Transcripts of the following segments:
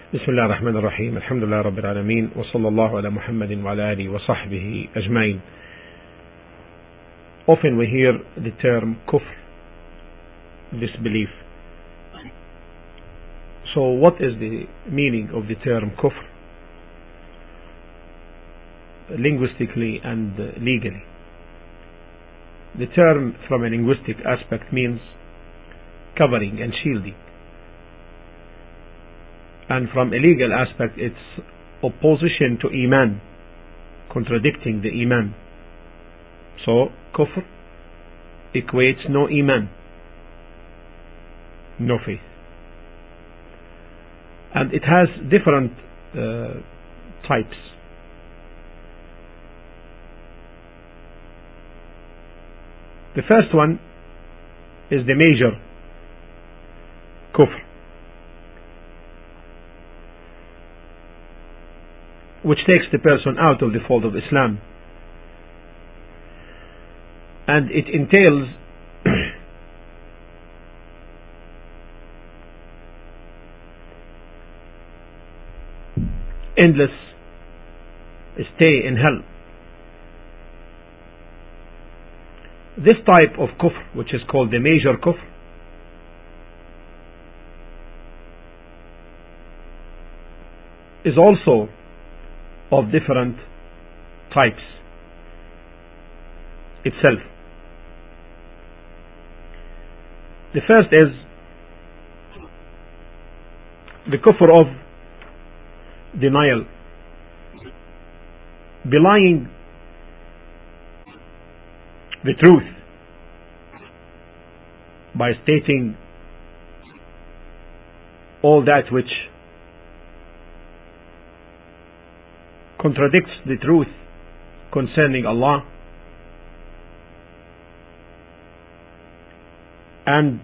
بسم الله الرحمن الرحيم. الحمد لله رب العالمين، وصلى الله على محمد وعلى آله وصحبه أجمعين. Often we hear the term kufr, disbelief. So what is the meaning of the term kufr, linguistically and legally? The term from a linguistic aspect means covering and shielding, and from a legal aspect it's opposition to Iman, contradicting the Iman. So kufr equates no Iman, no faith, and it has different types. The first one is the major kufr, which takes the person out of the fold of Islam, and it entails endless stay in hell. This type of kufr, which is called the major kufr, is also of different types itself. The first is the kufr of denial, belying the truth by stating all that which contradicts the truth concerning Allah and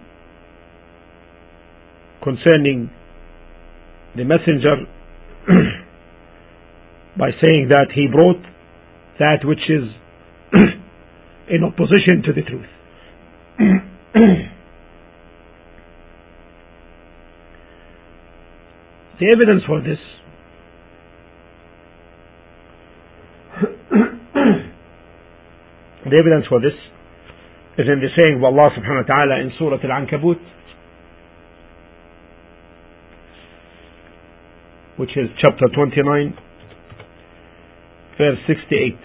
concerning the messenger by saying that he brought that which is in opposition to the truth. The evidence for this is in the saying of Allah subhanahu wa ta'ala in Surah Al-Ankabut, which is chapter 29, verse 68.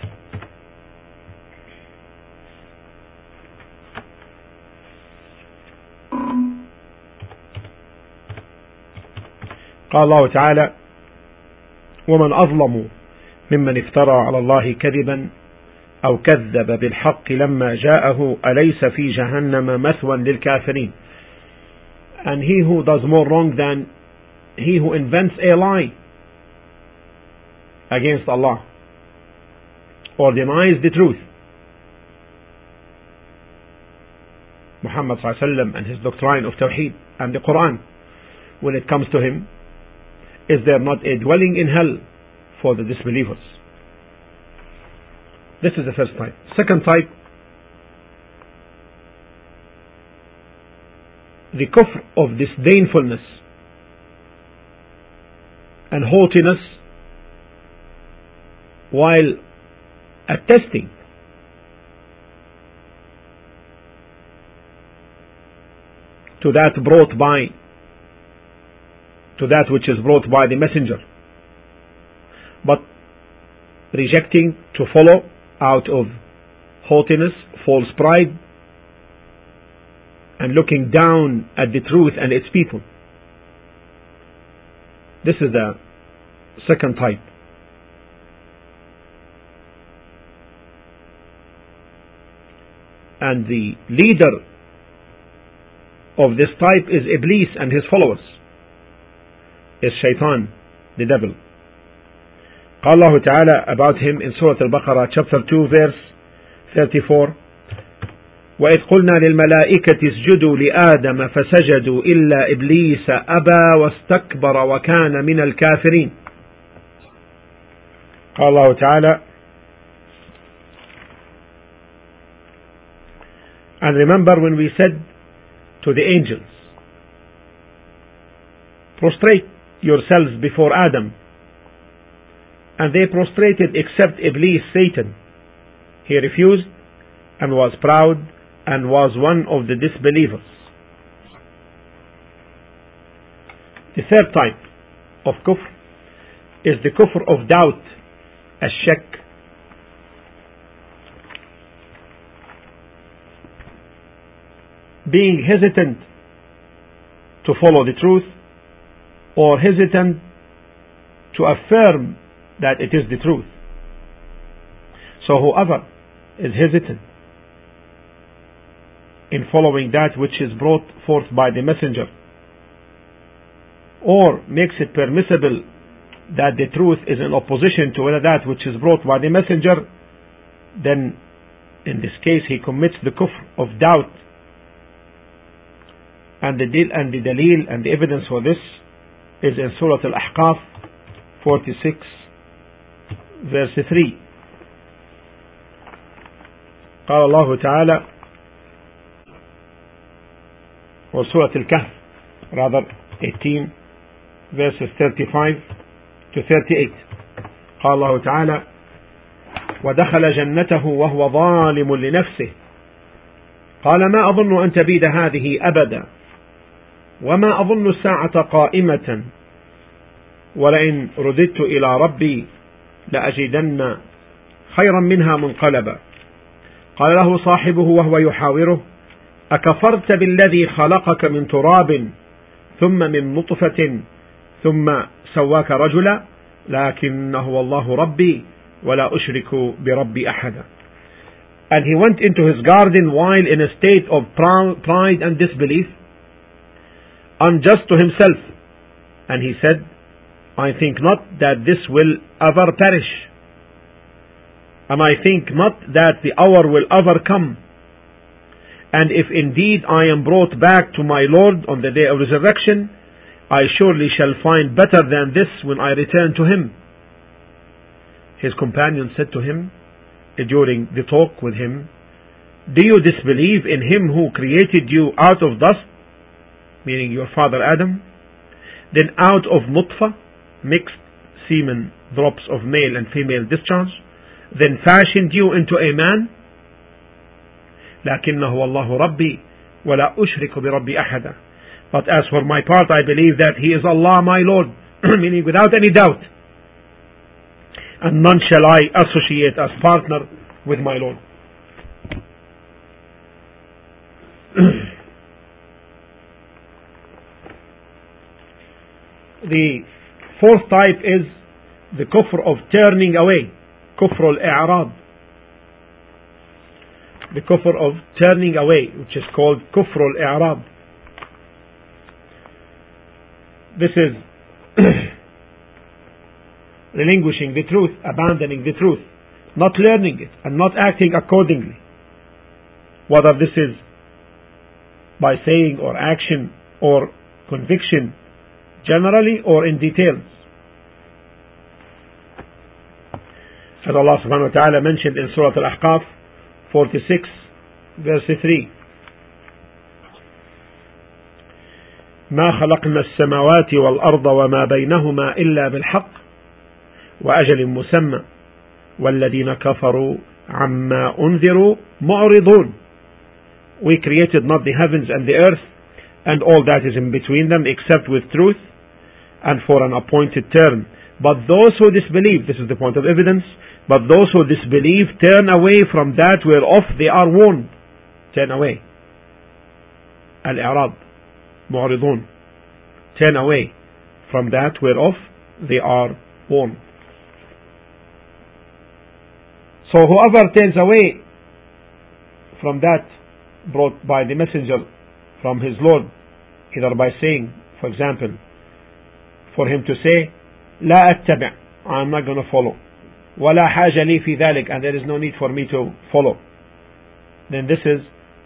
قال الله تعالى: ومن أظلم ممن افترى على الله كذبا أو كذب بالحق لما جاءه أليس في جهنم مثوى للكافرين. And he who does more wrong than he who invents a lie against Allah or denies the truth, Muhammad sallallahu alaihi wasallam and his doctrine of Tawheed and the Quran, when it comes to him, is there not a dwelling in hell for the disbelievers? This is the first type. Second type, the kufr of disdainfulness and haughtiness while attesting to that which is brought by the messenger, but rejecting to follow out of haughtiness, false pride, and looking down at the truth and its people. This is the second type. And the leader of this type is Iblis and his followers, is Shaitan, the devil. قال الله تعالى about him in Surah Al-Baqarah chapter 2 verse 34: وإذ قلنا للملائكة اسجدوا لآدم فسجدوا إلا إبليس أبى واستكبر وكان من الكافرين. قال الله تعالى: and remember when we said to the angels, prostrate yourselves before Adam. And they prostrated except Iblis, Satan. He refused and was proud and was one of the disbelievers. The third type of kufr is the kufr of doubt, ash-shak. Being hesitant to follow the truth, or hesitant to affirm that it is the truth. So whoever is hesitant in following that which is brought forth by the messenger, or makes it permissible that the truth is in opposition to that which is brought by the messenger, then in this case he commits the kufr of doubt. And the dalil and the evidence for this is in Surah Al-Ahqaf 46 verse 3. قال الله تعالى, or Surah Al-Kahf rather 18 verses 35 to 38. قال الله تعالى: ودخل جنته وهو ظالم لنفسه قال ما أظن أن تبيد هذه أبدا وما أظن الساعة قائمة ولئن رددت إلى ربي لأجدن خيرا منها منقلبا. قال له صاحبه وهو يحاوره: أكفرت بالذي خلقك من تراب ثم من نطفة ثم سواك رجلا لكن هو الله ربي ولا أشرك بربي أحدا. And he went into his garden while in a state of pride and disbelief, unjust to himself, and he said, I think not that this will ever perish, and I think not that the hour will ever come, and if indeed I am brought back to my Lord on the day of resurrection, I surely shall find better than this when I return to him. His companion said to him during the talk with him, do you disbelieve in him who created you out of dust, meaning your father Adam, then out of nutfa, mixed semen, drops of male and female discharge, then fashioned you into a man? لكنه والله ربي ولا أشرك بربي أحدا. But as for my part, I believe that he is Allah my Lord, meaning without any doubt, and none shall I associate as partner with my Lord. The fourth type is the kufr of turning away, kufr al-i'rad, the kufr of turning away, which is called kufr al-i'rad. This is relinquishing the truth, abandoning the truth, not learning it and not acting accordingly, whether this is by saying or action or conviction, generally or in details. As Allah subhanahu wa ta'ala mentioned in Surah Al-Ahqaf 46 verse 3, ما خلقنا السماوات والأرض وما بينهما إلا بالحق وأجل مسمى والذين كفروا عما أنذروا معرضون. We created not the heavens and the earth and all that is in between them except with truth and for an appointed term. But those who disbelieve, this is the point of evidence, but those who disbelieve turn away from that whereof they are warned. Turn away. Al-i'rad, mu'ridun. Turn away from that whereof they are warned. So whoever turns away from that brought by the messenger from his Lord, either by saying, for example, for him to say, لا أتبع, I'm not going to follow, ولا حاجة لي في ذلك, and there is no need for me to follow, then this is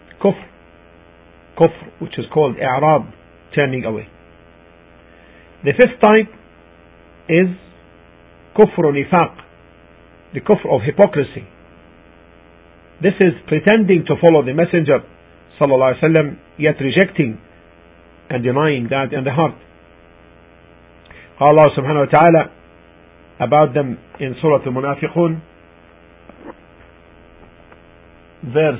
kufr, which is called i'rad, turning away. The fifth type is kufr nifaq, the kufr of hypocrisy. This is pretending to follow the messenger sallallahu alaihi wasallam, yet rejecting and denying that in the heart. Allah subhanahu wa ta'ala about them in Surah Al-Munafiqun, verse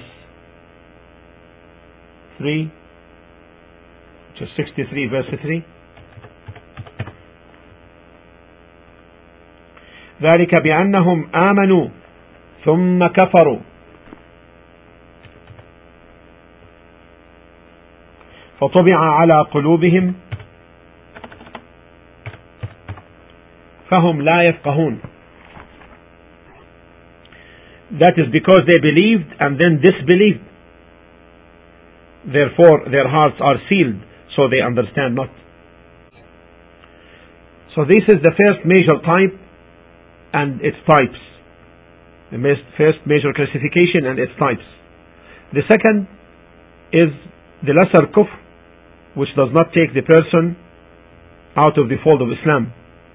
3, which is 63 verse 3. ذلك بأنهم آمنوا ثم كفروا فطبع على قلوبهم فهم لا يفقهون. That is because they believed and then disbelieved. Therefore their hearts are sealed, so they understand not. So this is the first major type and its types. The first major classification and its types. The second is the lesser kufr, which does not take the person out of the fold of Islam.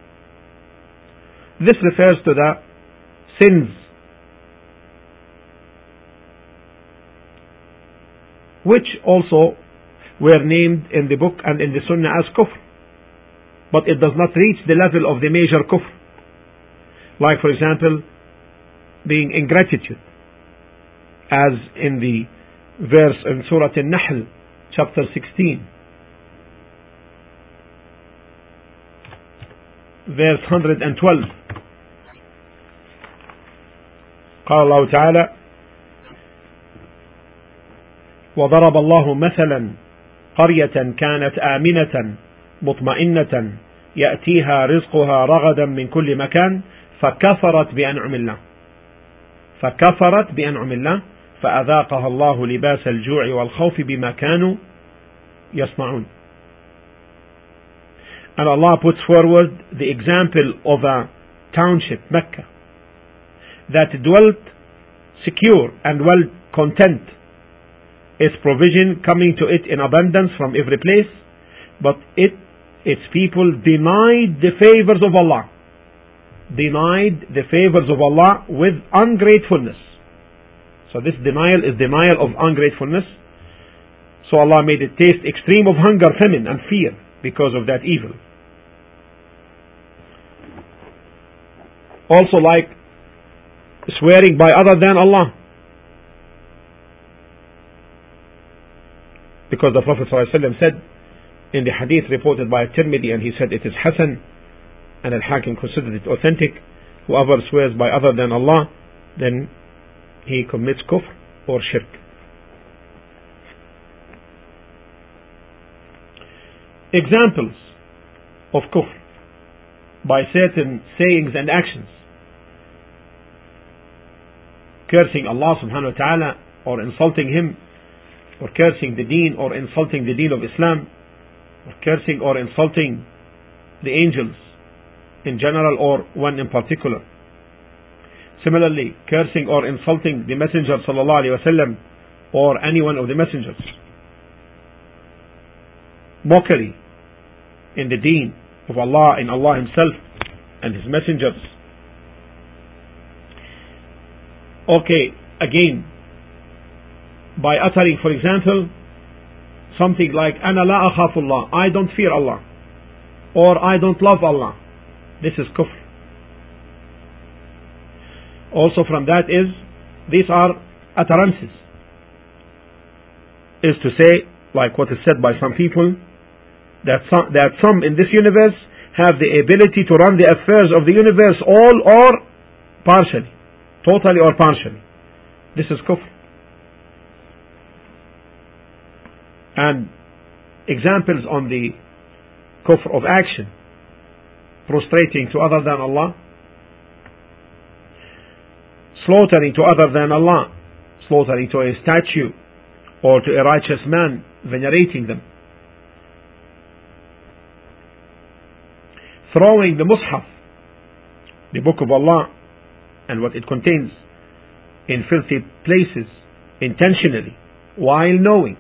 This refers to the sins which also were named in the book and in the Sunnah as kufr, but it does not reach the level of the major kufr. Like, for example, being ingratitude, as in the verse in Surah An-Nahl, chapter 16, verse 112. قال الله تعالى: وضرب الله مثلا قرية كانت آمنة مطمئنة يأتيها رزقها رغدا من كل مكان فكفرت بأنعم الله فأذاقها الله لباس الجوع والخوف بما كانوا يصنعون. And Allah puts forward the example of a township, Mecca, that dwelt secure and well content, its provision coming to it in abundance from every place, but its people denied the favors of Allah. Denied the favors of Allah with ungratefulness. So this denial is denial of ungratefulness. So Allah made it taste extreme of hunger, famine and fear because of that evil. Also, like swearing by other than Allah, because the Prophet ﷺ said in the hadith reported by Tirmidhi, and he said it is Hasan, and Al-Hakim considered it authentic, whoever swears by other than Allah, then he commits kufr or shirk. Examples of kufr by certain sayings and actions: cursing Allah subhanahu wa ta'ala, or insulting Him, or cursing the deen or insulting the deen of Islam, or cursing or insulting the angels in general or one in particular. Similarly, cursing or insulting the Messenger sallallahu alaihi wasallam or any one of the messengers. Mockery in the deen of Allah, in Allah Himself and His messengers. Okay, again, by uttering, for example, something like "Ana la akhafullah," I don't fear Allah, or I don't love Allah. This is kufr. Also from that is, these are utterances, is to say, like what is said by some people, that some in this universe have the ability to run the affairs of the universe all or partially, totally or partially. This is kufr. And examples on the kufr of action: prostrating to other than Allah, slaughtering to other than Allah, slaughtering to a statue or to a righteous man, venerating them, throwing the Mus'haf, the book of Allah and what it contains, in filthy places intentionally while knowing,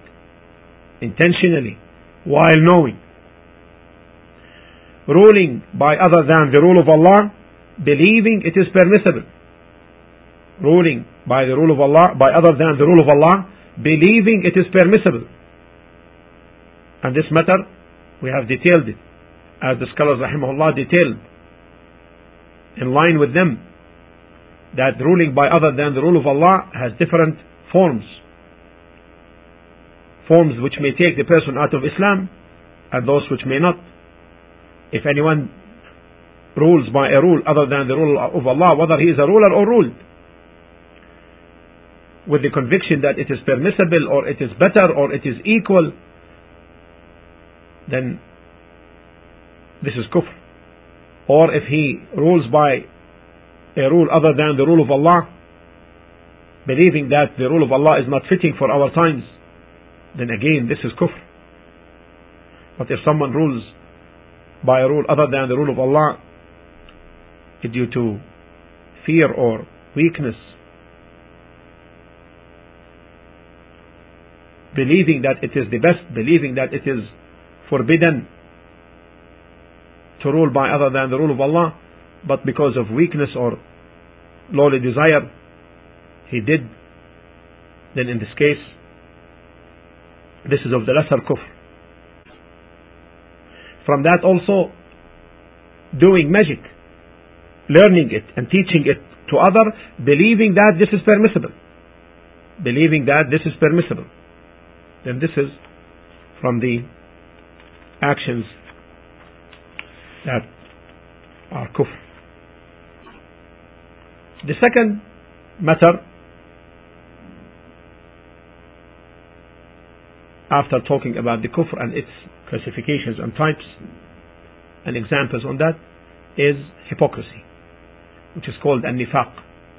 ruling by other than the rule of Allah, believing it is permissible. Ruling by the rule of Allah, by other than the rule of Allah, believing it is permissible. And this matter, we have detailed it as the scholars rahimahullah detailed, in line with them, that ruling by other than the rule of Allah has different forms. Forms which may take the person out of Islam, and those which may not. If anyone rules by a rule other than the rule of Allah, whether he is a ruler or ruled, with the conviction that it is permissible or it is better or it is equal, then this is kufr. Or if he rules by a rule other than the rule of Allah, believing that the rule of Allah is not fitting for our times, then again this is kufr. But if someone rules by a rule other than the rule of Allah due to fear or weakness, believing that it is the best, believing that it is forbidden to rule by other than the rule of Allah, but because of weakness or lowly desire he did, then in this case this is of the lesser kufr. From that also, doing magic, learning it and teaching it to others, believing that this is permissible, then this is from the actions that are kufr. The second matter, after talking about the kufr and its classifications and types and examples on that, is hypocrisy, which is called an-nifaq.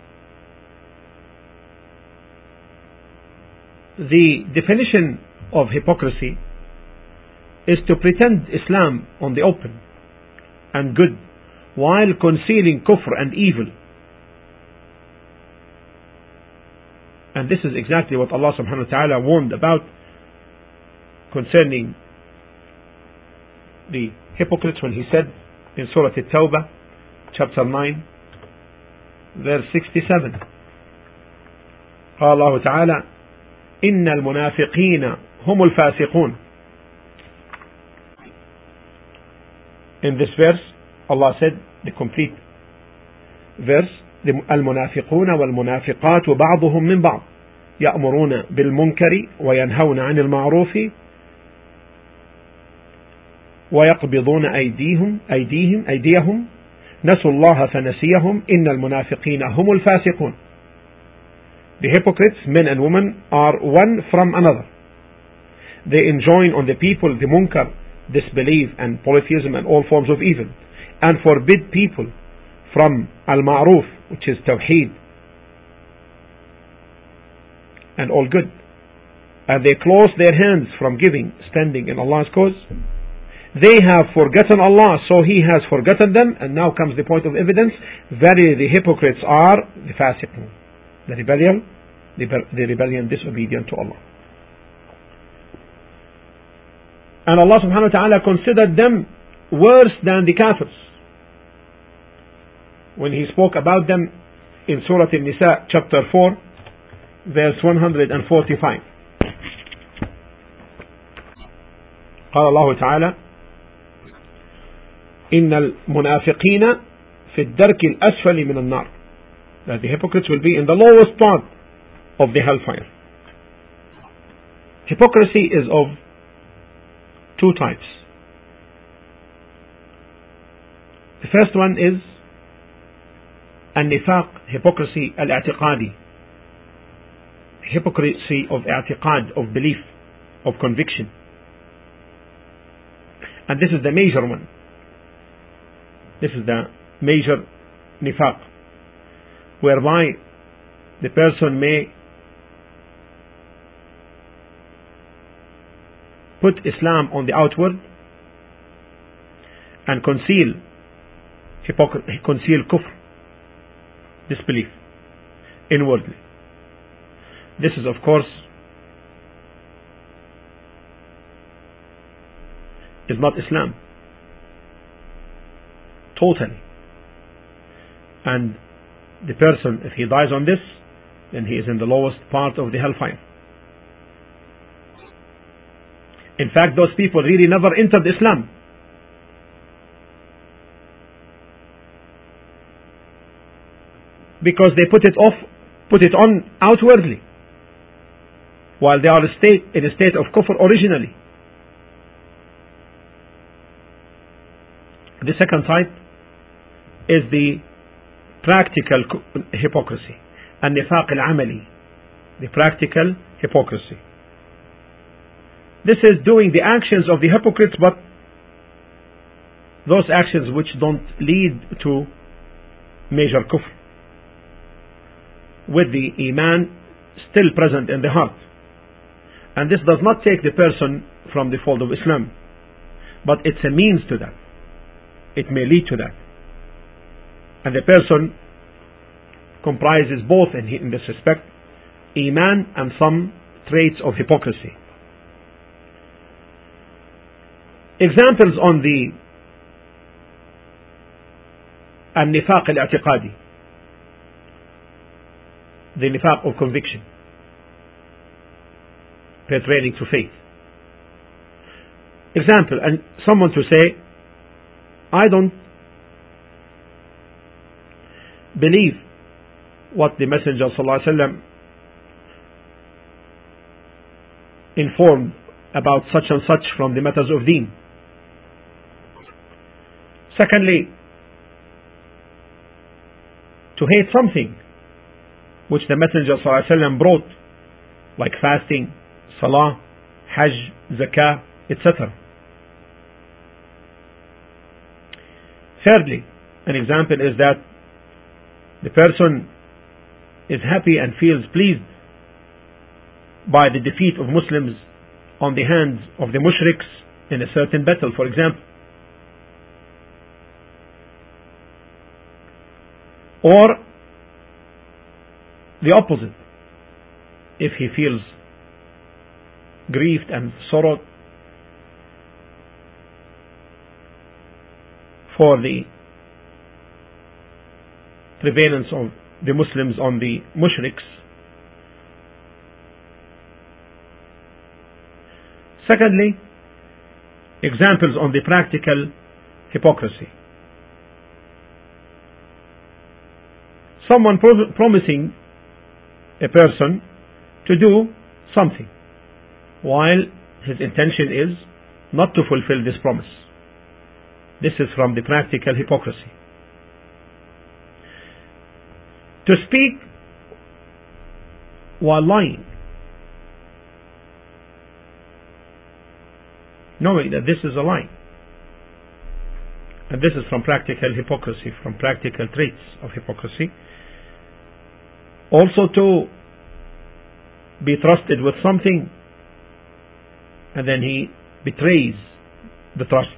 The definition of hypocrisy is to pretend Islam on the open and good while concealing kufr and evil. And this is exactly what Allah subhanahu wa ta'ala warned about concerning the hypocrites when he said in Surah At-Tawbah chapter 9 verse 67, قال الله تعالى إن المنافقين هم الفاسقون. In this verse Allah said, the complete verse, المنافقون والمنافقات بعضهم من بعض يأمرون بالمنكر وينهون عن المعروف ويقبضون أيديهم نسوا الله فنسيهم إن المنافقين هم الفاسقون. The hypocrites, men and women, are one from another. They enjoin on the people the munkar, disbelief and polytheism and all forms of evil, and forbid people from al-ma'ruf, which is tawheed, and all good. And they close their hands from giving, standing in Allah's cause. They have forgotten Allah, so He has forgotten them. And now comes the point of evidence. Verily the hypocrites are the fasiqun, the rebellion disobedient to Allah. And Allah subhanahu wa ta'ala considered them worse than the kafirs when He spoke about them in Surah An-Nisa chapter 4 verse 145. قال الله تعالى إن المنافقين في الدرك الأسفل من النار. That the hypocrites will be in the lowest part of the hellfire. Hypocrisy is of two types. The first one is النفاق, hypocrisy al-i'tiqadi, hypocrisy of i'tiqad, of belief, of conviction. And this is the major one. This is the major nifaq, whereby the person may put Islam on the outward and conceal kufr, disbelief, inwardly. This is, of course, is not Islam totally. And the person, if he dies on this, then he is in the lowest part of the hellfire. In fact, those people really never entered Islam. because they put it on outwardly, while they are in a state of kufr originally. The second type is the practical hypocrisy, النفاق العملي, the practical hypocrisy. This is doing the actions of the hypocrites, but those actions which don't lead to major kufr, with the iman still present in the heart. And this does not take the person from the fold of Islam, but it's a means to that. It may lead to that. And the person comprises both in this respect, iman and some traits of hypocrisy. Examples on the النفاق الاعتقادي, the nifaq of conviction pertaining to faith. Example, and someone to say, I don't believe what the Messenger ﷺ informed about such and such from the matters of deen. Secondly, to hate something which the Messenger ﷺ brought, like fasting, salah, hajj, zakah, etc. Thirdly, an example is that the person is happy and feels pleased by the defeat of Muslims on the hands of the mushriks in a certain battle, for example. Or the opposite, if he feels grieved and sorrow for the prevalence of the Muslims on the mushriks. Secondly, examples on the practical hypocrisy. Someone promising a person to do something, while his intention is not to fulfill this promise. This is from the practical hypocrisy. To speak while lying, knowing that this is a lie. And this is from practical hypocrisy, from practical traits of hypocrisy. Also to be trusted with something and then he betrays the trust.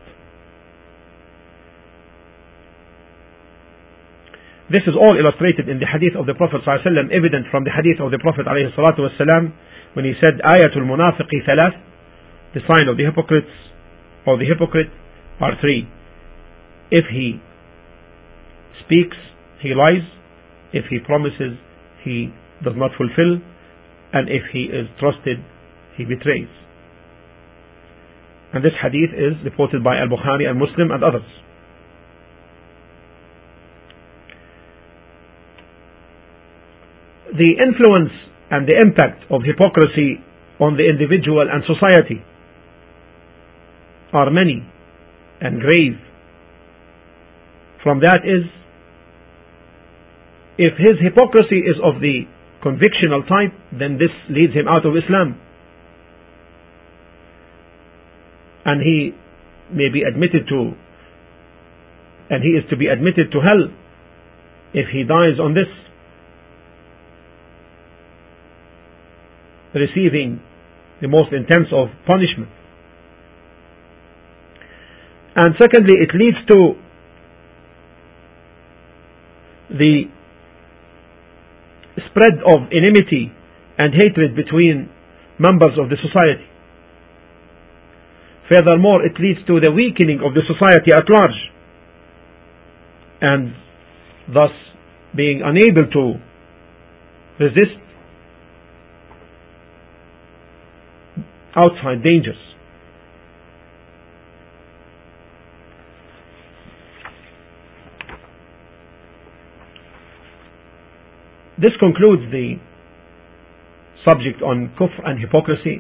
This is all illustrated in the hadith of the Prophet ﷺ, evident from the hadith of the Prophet ﷺ, when he said, Ayatul Munafiqi Thalath, the sign of the hypocrites or the hypocrite are three. If he speaks, he lies. If he promises, he does not fulfill. And if he is trusted, he betrays. And this hadith is reported by Al-Bukhari and Muslim and others. The influence and the impact of hypocrisy on the individual and society are many and grave. From that is, if his hypocrisy is of the convictional type, then this leads him out of Islam. And he may be admitted to, and he is to be admitted to hell if he dies on this, receiving the most intense of punishment. And secondly, it leads to the spread of enmity and hatred between members of the society. Furthermore, it leads to the weakening of the society at large, and thus being unable to resist outside dangers. This concludes the subject on kufr and hypocrisy.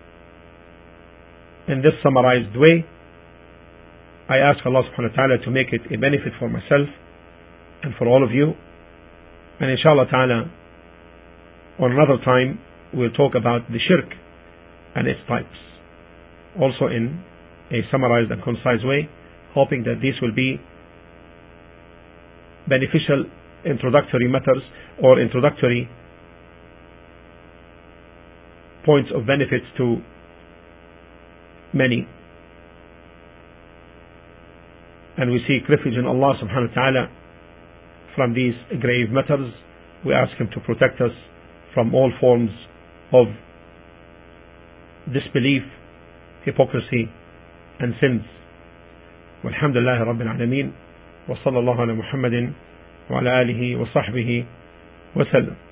In this summarized way, I ask Allah subhanahu wa ta'ala to make it a benefit for myself and for all of you. And inshallah ta'ala, on another time, we'll talk about the shirk and its types, also in a summarized and concise way, hoping that this will be beneficial introductory matters or introductory points of benefits to many. And we seek refuge in Allah subhanahu wa ta'ala from these grave matters. We ask Him to protect us from all forms of disbelief, hypocrisy and sins. Walhamdulillahi Rabbil Alameen. Wa sallallahu ala Muhammadin wa ala alihi wa sahbihi wa sallam.